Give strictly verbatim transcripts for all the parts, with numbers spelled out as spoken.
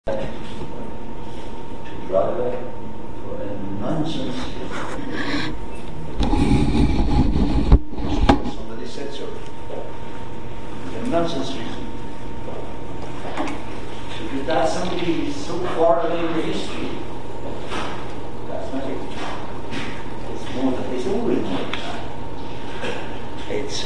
to drive it for a nonsense. Somebody said so. A nonsense reason. Because that somebody is so far away in the history. That's not it. It's more than it's always more than that. It's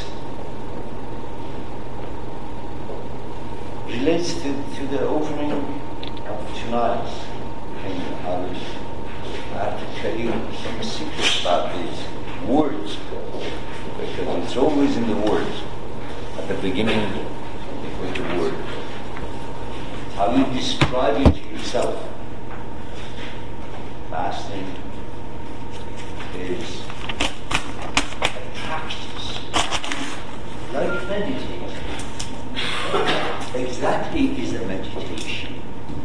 relates to, to the opening of tonight's thing. I was I have to tell you some secrets about these words, because it's always in the words. At the beginning with the word. How you describe it to yourself. Fasting is a practice, like meditating. Exactly is a meditation.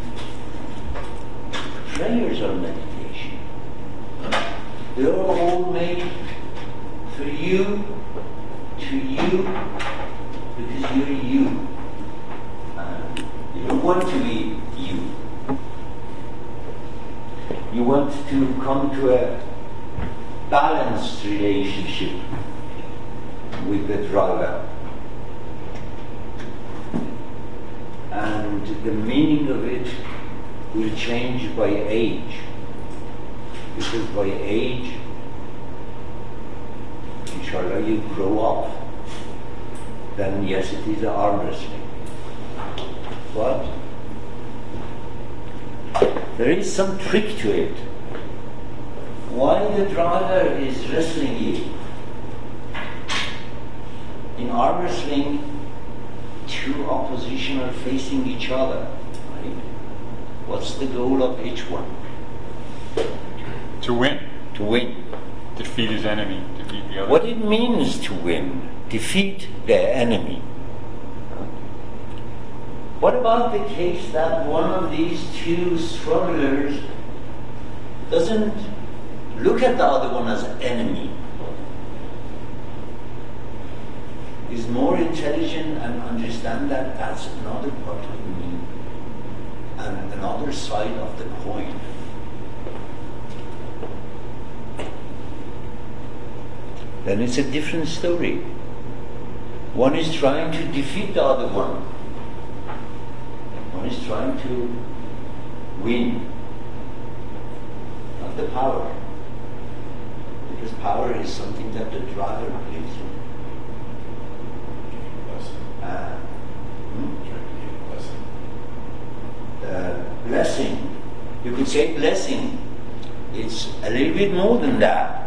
Prayers are meditation. They are all made for you, to you, because you're you. And you don't want to be you. You want to come to a balanced relationship with the driver. And the meaning of it will change by age. Because by age, inshallah, you grow up. Then yes, it is arm wrestling. But there is some trick to it. While the driver is wrestling you, in arm wrestling, two opposition are facing each other. Right? What's the goal of each one? To win. To win. Defeat his enemy. Defeat the other. What it means to win, defeat the enemy. What about the case that one of these two strugglers doesn't look at the other one as an enemy? Is more intelligent and understand that as another part of me and another side of the coin. Then it's a different story. One is trying to defeat the other one. One is trying to win, not the power. Because power is something that the driver believes in. Uh, hmm? uh, blessing. You could say blessing. It's a little bit more than that.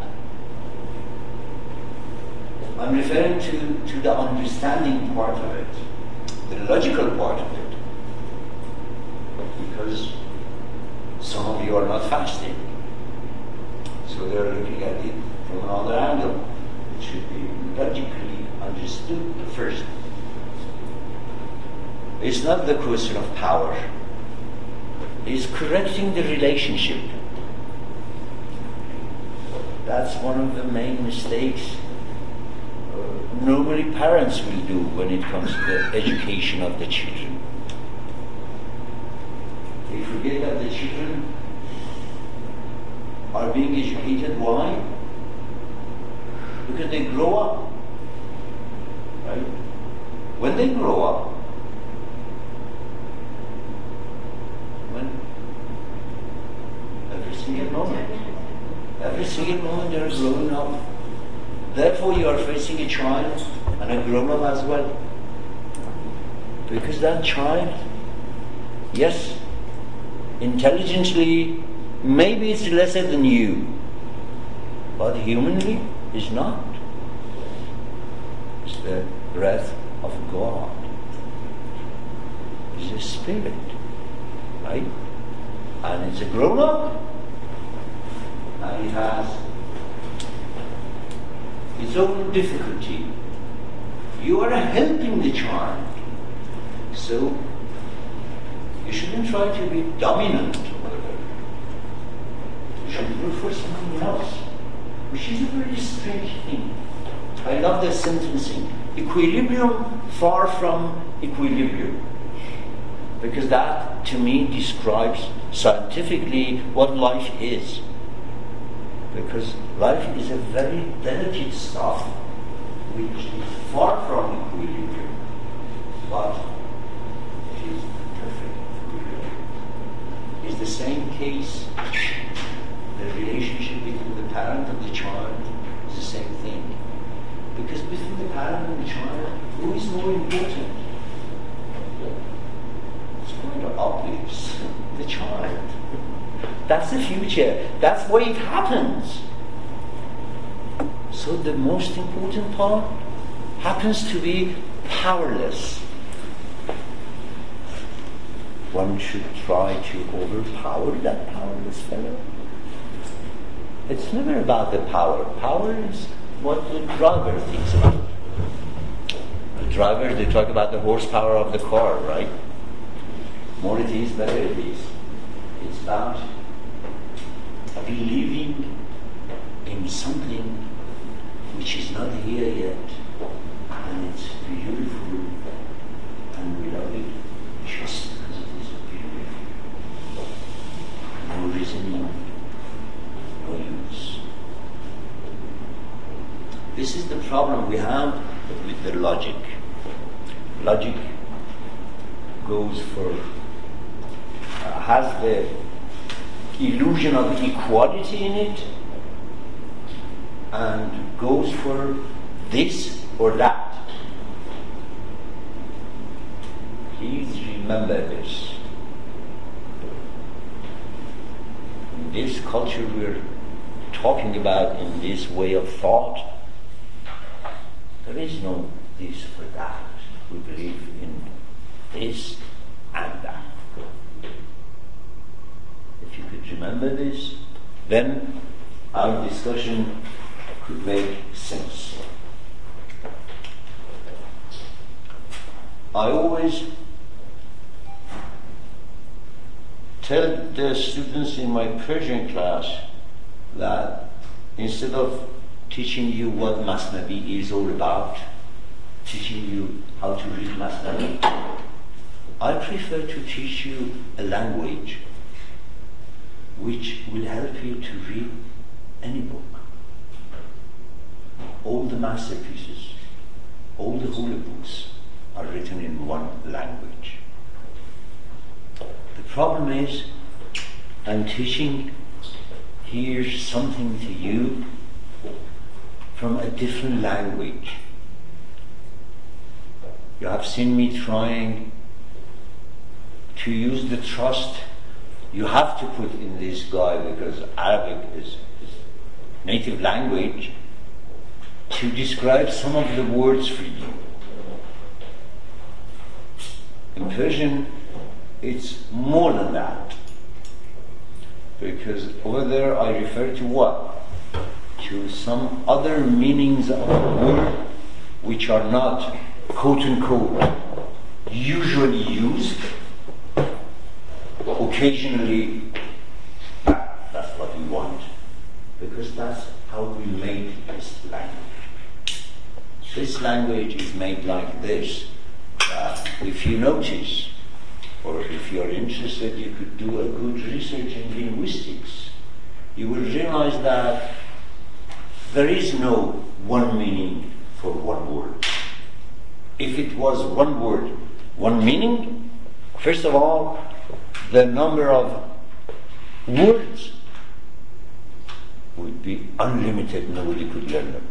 I'm referring to, to the understanding part of it, the logical part of it. Because some of you are not fasting. So they're looking at it from another angle. It should be logically understood first. It's not the question of power. It's correcting the relationship. That's one of the main mistakes uh, normally parents will do when it comes to the education of the children. They forget that the children are being educated. Why? Because they grow up. Right? When they grow up, every single moment. Every single moment they are growing up. Therefore you are facing a child and a grown-up as well. Because that child, yes, intelligently, maybe it's lesser than you, but humanly is not. It's the breath of God. It's a spirit, right? And it's a grown-up, and it has its own difficulty. You are helping the child, so you shouldn't try to be dominant over her. You should look for something else, which is a very strange thing. I love the sentencing. Equilibrium far from equilibrium. Because that that to me describes scientifically what life is. Because life is a very delicate stuff which is far from equilibrium, but it is perfect equilibrium. It's the same case. The relationship between the parent and the child is the same thing. Because between the parent and the child, who is more important? It's quite obvious. The child. That's the future. That's why it happens. So the most important part happens to be powerless. One should try to overpower that powerless fellow. It's never about the power. Power is what the driver thinks about. The driver, they talk about the horsepower of the car, right? More it is, better it is. It's about believing in something which is not here yet, and it's beautiful, and we love it just because it is beautiful. No reasoning, no use. This is the problem we have with the logic. Logic goes for, uh, has the illusion of equality in it, and goes for this or that. Please remember this. In this culture we're talking about, in this way of thought, there is no this or that. We believe in this and that. If you could remember this, then our discussion could make sense. I always tell the students in my Persian class that instead of teaching you what Masnavi is all about, teaching you how to read Masnavi, I prefer to teach you a language which will help you to read any book. All the masterpieces, all the holy books are written in one language. The problem is, I'm teaching here something to you from a different language. You have seen me trying to use the trust you have to put in this guy, because Arabic is his native language, to describe some of the words for you. In Persian, it's more than that. Because over there I refer to what? To some other meanings of the word which are not quote-unquote usually used. Occasionally, that's what we want. Because that's how we made this language. This language is made like this. Uh, if you notice, or if you're interested, you could do a good research in linguistics. You will realize that there is no one meaning for one word. If it was one word, one meaning, first of all, the number of words would be unlimited, nobody could learn them.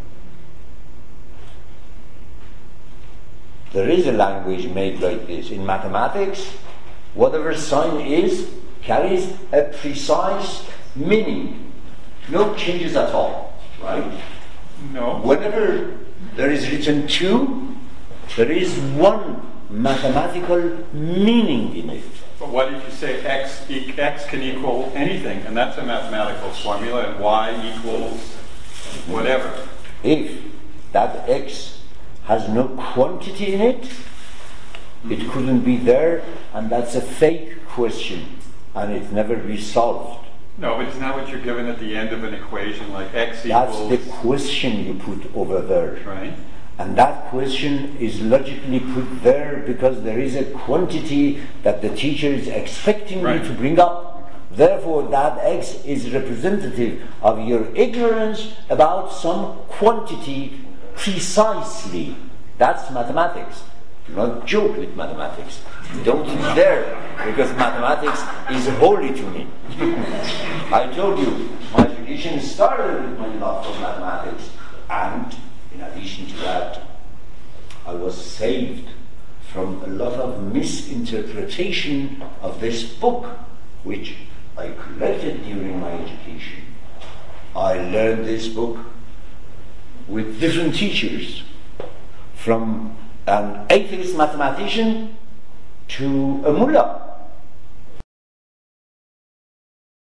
There is a language made like this. In mathematics, whatever sign is, carries a precise meaning. No changes at all, right? No. Whenever there is written two, there is one mathematical meaning in it. But what if you say x, e- x can equal anything, and that's a mathematical formula, and y equals whatever? If that x has no quantity in it, it couldn't be there, and that's a fake question, and it never be solved. No, but isn't that what you're given at the end of an equation, like x That's equals... the question you put over there. Right. And that question is logically put there because there is a quantity that the teacher is expecting right. you to bring up. Therefore, that X is representative of your ignorance about some quantity precisely. That's mathematics. Do not joke with mathematics. Don't dare, because mathematics is holy to me. I told you, my education started with my love for mathematics, and in addition to that, I was saved from a lot of misinterpretation of this book, which I collected during my education. I learned this book with different teachers, from an atheist mathematician to a mullah.